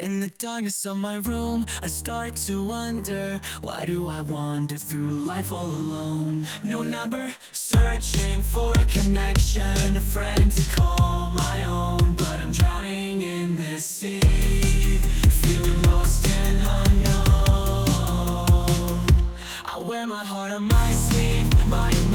In the darkness of my room, I start to wonder, why do I wander through life all alone? No number, searching for a connection, a friend to call my own. But I'm drowning in this sea, feeling lost and unknown. I wear my heart on my sleeve, my